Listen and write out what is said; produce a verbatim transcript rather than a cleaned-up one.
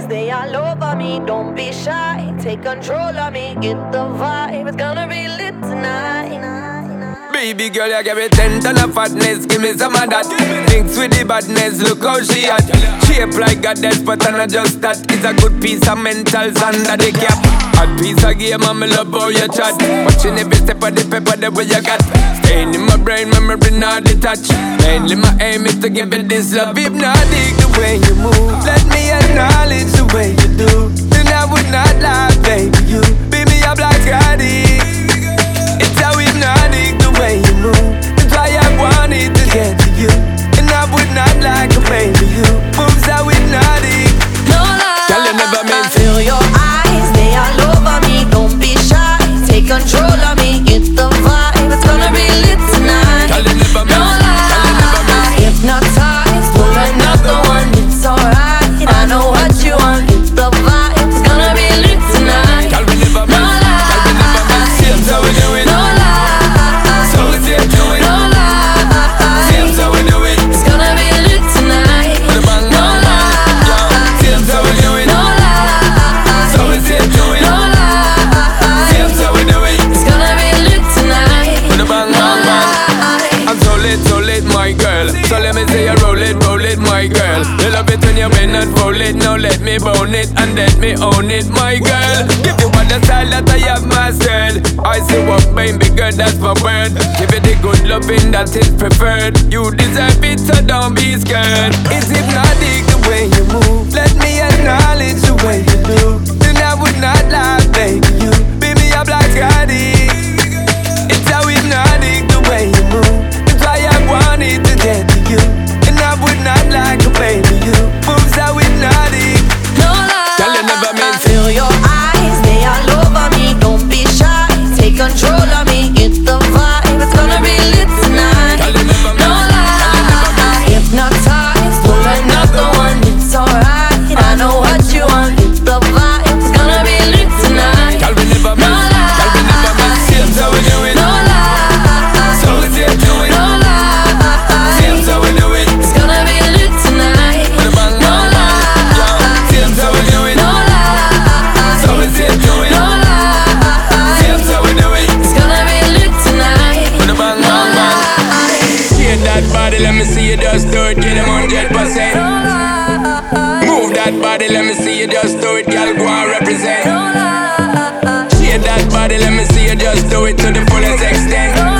eyes, they all over me. Don't be shy, take control of me. Get the vibe, it's gonna be lit tonight. Baby girl, you give me ten ton of fatness, give me some of that. Mix with the badness, look how she hot. Shape like a death, but I'm not just that. It's a good piece of mentals under the cap. Hot piece of game, and me love how you chat. Watching every step of the paper, the way you got. Staying in my brain, memory not detached. Mainly my aim is to give it this love. If not, dig the way you move. Let me acknowledge the way you do. Then I would not lie, baby, you beat me up like I did. It's how hypnotic the way you move. That's why I wanted to get to you. And I would not like to baby you. Moves how hypnotic. No lie, girl, you never meant to. Feel your eyes, they all over me. Don't be shy, take control of me. Get the vibe, it's gonna be lit tonight. Girl, you never meant. No lie, hypnotized, pull another one. It's alright, I know what you want. Get the vibe, it's gonna be lit tonight. Girl, we never meant. No lie, girl, we never meant. Seems how we do it. no lie, so we see it do it. no lie. Seems how we do it. It's gonna be lit tonight. With a bang, No bang, bang. lie, Seems how we do it. no lie. So we see it do it. No lie, Seems how we do it. it's gonna be lit tonight. With a bang, No bang, bang. lie. I'm so lit, so lit, my girl. So let me say you roll it, roll it, my girl. You love it when you bend and roll it. Now let me bone it and let me own it, my girl. Give you all the style that I have mastered. I say what baby girl, that's my word. Give it the good loving that is preferred. You deserve it, so don't be scared. It's hypnotic the way you move. Let me acknowledge the way you do. Then I would not lie, baby, you beat me up like I did. It's how hypnotic the way you move. That's why I wanted to get to you. And I would not like to baby you. Moves how hypnotic. No lie, Girl, you never meant to. feel your eyes, they all over me. Don't be shy, take control of me. Get the vibe, it's gonna be lit tonight. Girl, you never No meant. lie, hypnotized, pull another one. It's alright, I know what you want. Get the vibe, it's gonna be lit tonight. Girl, we never No meant. Girl, we never meant. Seems how we do it. No lie, So we see it do it. no lie. Seems how we do it. It's gonna be lit tonight. With a bang, No bang, bang. lie, Seems how we do it. no lie. So we see it do it. No lie, Seems how we do it. it's gonna be lit tonight. With a bang, No bang, bang. lie, Shake that body, let me see you just do it. Get them one hundred percent. no lie, Move that body, let me see you just do it. Girl, go and represent. no lie, Shake that body, let me see you just do it to the fullest extent. no